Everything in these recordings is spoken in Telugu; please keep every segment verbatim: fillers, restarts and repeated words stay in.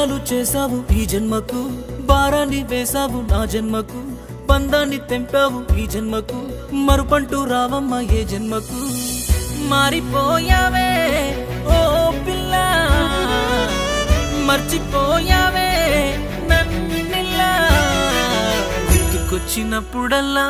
గాయాలు చేసావు ఈ జన్మకు, భారాన్ని వేసావు నా జన్మకు, బంధాన్ని తెంపావు ఈ జన్మకు, మరుపంటూ రావమ్మ ఏ జన్మకు. మారిపోయావే ఓ పిల్ల, మర్చిపోయావే నన్నిలా, గుర్తుకొచ్చినప్పుడల్లా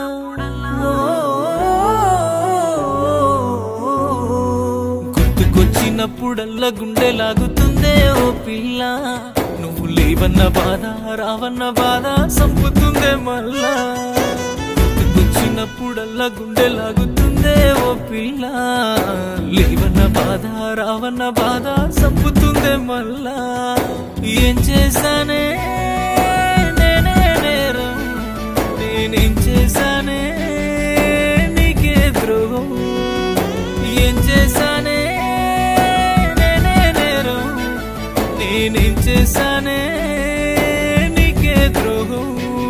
గుర్తుకొచ్చినప్పుడల్లా గుండె లాగుతుందే ఓ పిల్ల. నువ్వు లేవన్న బాధ రావన్న బాధ సంపుతుందే మళ్ళా. గుర్తుకొచ్చినప్పుడల్లా గుండె లాగుతుందే ఓ పిల్ల. లేవన్న బాధ రావన్న బాధ సంపుతుందే మళ్ళా. ఏం చేశానే నేనే నేరం, నేనేం చేశానే నీకే ద్రోహం, ఏం చేశానే నేనే నేరం, నేనేం చేశానే నీకే ద్రోహం.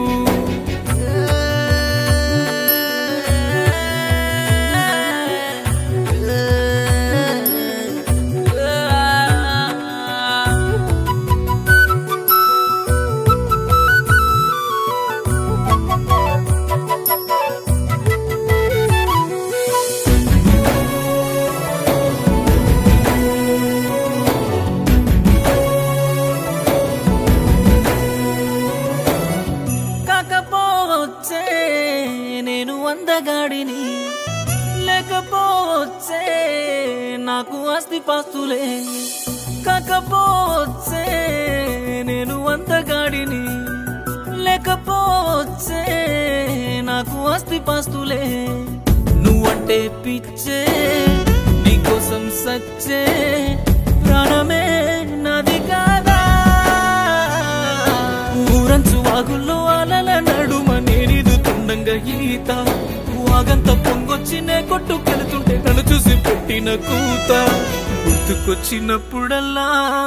నేను అందగాడిని, లేకపోవచ్చే నాకు ఆస్తి పాస్తులే, కాకపోవచ్చే నేను అందగాడిని, లేకపోవచ్చే నాకు ఆస్తి పాస్తులే. నువ్వంటే పిచ్చే నీకోసం సచ్చే ప్రాణమే నాది కాదా. ఊరంచు వాగుల్లో అలల నడుమ నేనిదు తుండంగా ఈత, వాగంత పొంగొచ్చి నే కొట్టుకెళ్తుంటే నన్ను చూసి పెట్టిన కూత. గుర్తుకొచ్చినప్పుడల్లా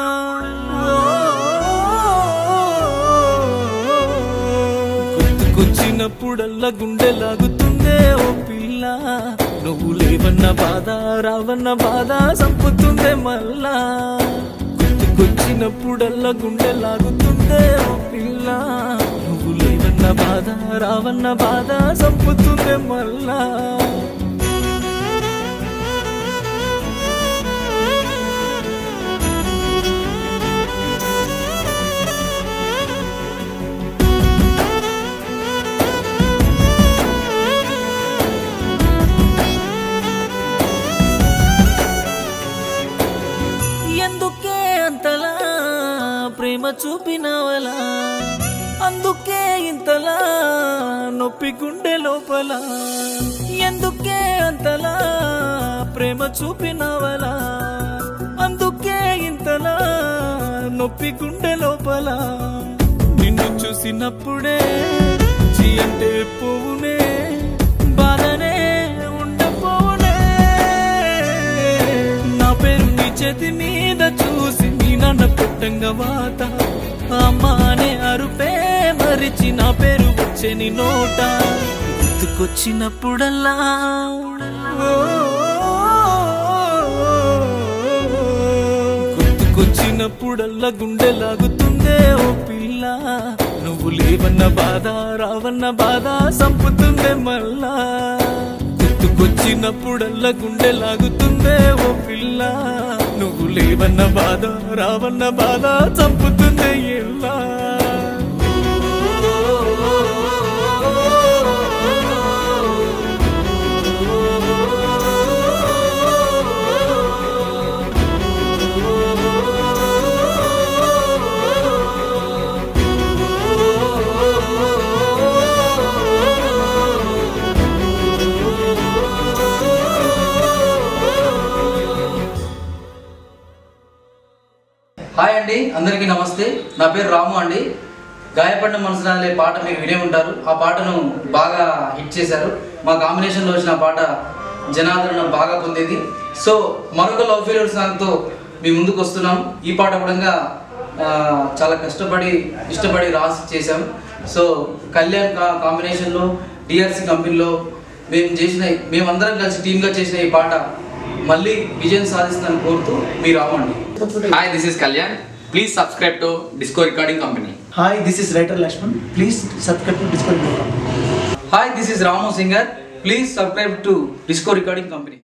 గుర్తుకొచ్చినప్పుడల్లా గుండె లాగుతుందే ఓ పిల్ల. నువ్వు లేవన్న బాధ రావన్న బాధ సంపుతుందే మళ్ళా. గుర్తుకొచ్చినప్పుడల్లా గుండె లాగుతుందే ఓ పిల్ల. నువ్వు లేవన్న బాధ రావన్న బాధ సంపుతుందే మళ్ళా. ఎందుకే అంతలా ప్రేమ చూపినవలా, అందుకే ఇంతలా నొప్పి గుండె లోపల. ఎందుకే అంతలా ప్రేమ చూపినవలా, అందుకే ఇంతలా నొప్పి గుండె లోపల. నిన్ను చూసినప్పుడే చీ అంటే పోవునే, బాధనే ఉండపోవునే. నా పేరు నీ చేతి మీద చూసి నీ నాన్న పెట్టంగా వాత, అమ్మ అనే అరుపే మరిచి నా పేరు వచ్చే నీ నోట. గుర్తుకొచ్చినప్పుడల్లా గుర్తుకొచ్చినప్పుడల్లా గుండె లాగుతుందే ఓ పిల్ల. నువ్వు లేవన్న బాధ రావన్న బాధ సంపుతుందే మళ్ళా. గుర్తుకొచ్చినప్పుడల్లా గుండె లాగుతుందే ఓ పిల్ల. నువ్వు లేవన్న బాధ రావన్న బాధ చంపుతుందే ఎలా. హాయ్ అండి, అందరికీ నమస్తే. నా పేరు రాము అండి. గాయపడిన మనసు నాదలే పాట మీరు వినే ఉంటారు. ఆ పాటను బాగా హిట్ చేశారు. మా కాంబినేషన్లో వచ్చిన పాట జనాదరణ బాగా పొందేది. సో మరొక లవ్ ఫెయిల్యూర్ సాంగ్తో మీ ముందుకు వస్తున్నాం. ఈ పాట కూడా చాలా కష్టపడి ఇష్టపడి రాసి చేశాం. సో కళ్యాణ్ కా కాంబినేషన్లో డిఆర్సి కంపెనీలో మేము చేసిన మేమందరం కలిసి టీమ్గా చేసిన ఈ పాట మళ్ళీ విజయం సాధిస్తుందని కోరుతూ మీ రాము అండి. Hi, this is Kalyan. Please subscribe to Disco Recording Company. Hi, this is writer Lakshman. Please subscribe to Disco Recording Company. Hi this is Ramu singer please subscribe to Disco Recording company